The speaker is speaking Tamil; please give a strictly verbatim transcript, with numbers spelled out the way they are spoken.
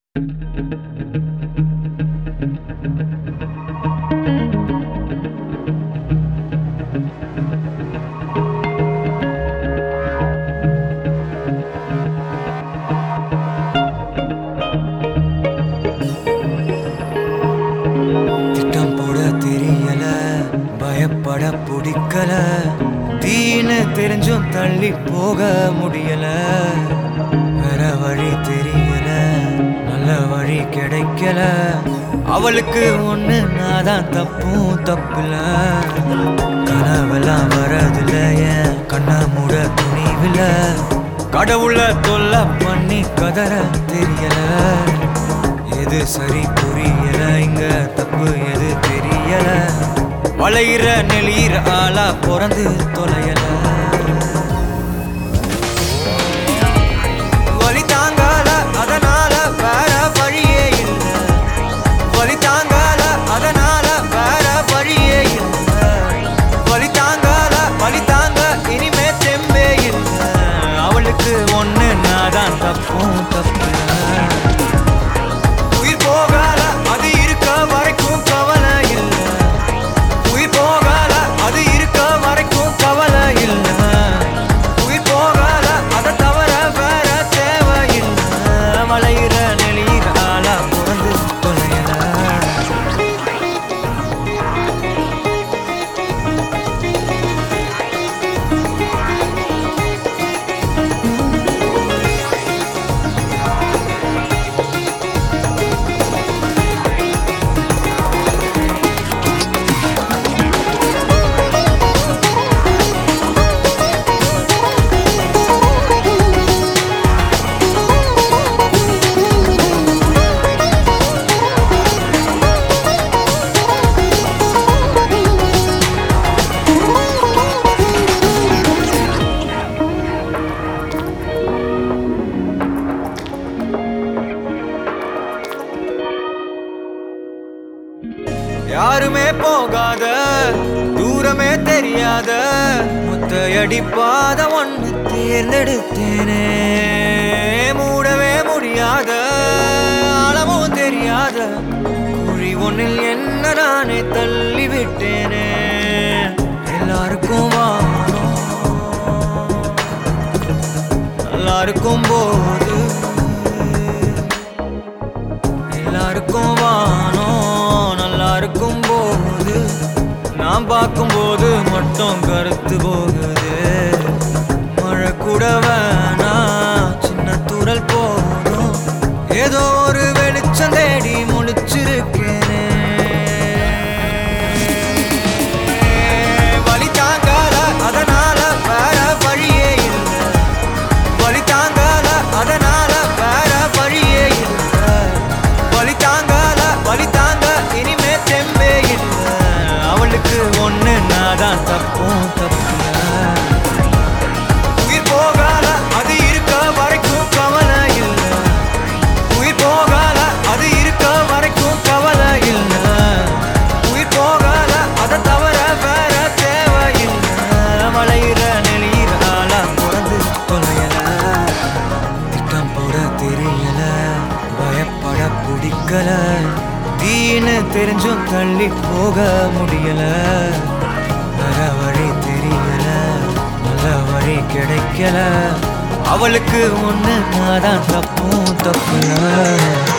திட்டம் போட தெரியல, பயப்பட பிடிக்கல, தீன்னு தெரிஞ்சும் தள்ளி போக முடியல. வேற வழி தெரியல, நல்ல வழி கிடைக்கல. அவளுக்கு ஒண்ணு நான் தான் தப்பும் தப்புல. கனவெல்லாம் வரதில்ல, என் கண்ண மூட துணிவில்ல. கடவுள தொல்லை பண்ணி கதற தெரியல. எது சரி புரியல, இங்க தப்பு எது தெரியல. வளையிற நெளியிற ஆளா பிறந்து தொலையல. வலி தாங்கால, அதனால வேற வழியே இல்ல. வலி தாங்கால, அதனால வேற வழியே இல்ல. வலி தாங்கால, வலி தாங்க இனிமே தெம்பே இல்ல. அவளுக்கு ஒண்ணு நான் தான் தப்பும் தப்பு. உயிர் போகால, அது இருக்க வரைக்கும் கவலை இல்ல. உயிர் போகால, அது இருக்க வரைக்கும் கவலை இல்ல. உயிர் போகால, அதை தவிர வேற தேவை இல்ல. மலையிற நெளியிற ஆளா பிறந்து தொலையல. யாருமே போகாத, தூரமே தெரியாத, முத்தையடிப்பாத ஒண்ணு தேர்ந்தெடுத்தேனே. மூடவே முடியாத, அளவும் தெரியாத குழி ஒன்னில் என்ன நானே தள்ளி விட்டேனே. எல்லாருக்கும் வானம், எல்லாருக்கும் போது. எல்லாருக்கும் வானம், இருக்கும் போது நான் பார்க்கும்போது மட்டும் கருத்து போகுது. மழை கூட வேணா, சின்ன தூரல் போதும். ஏதோ ஒரு வெளிச்சம் தேடி முழிச்சிருக்கேனே. வலி தாங்கால, அதனால வேற வழியே இல்ல. வலி தாங்கால, அதனால வேற வழியே இல்ல. வலி தாங்கால, வலி தாங்க இனிமே தெம்பே இல்ல. அவளுக்கு ஒண்ணு நான் தான் தப்பும் தப்புல. உயிர் போகால, அது இருக்க வரைக்கும் கவலை இல்ல. உயிர் போகால, அது இருக்க வரைக்கும் கவலை இல்ல. உயிர் போகால, அதை தவிர வேற தேவை இல்ல. மலையிற நெளியிற ஆளா பிறந்து தொலையல. திட்டம் போட தெரியல, பயப்பட பிடிக்கல, தீன்னு தெரிஞ்சும் தள்ளி போக முடியல. வேற வழி தெரியல, நல்ல வழி கிடைக்கல. அவளுக்கு ஒண்ணு நான் தான் தப்பும் தப்புல.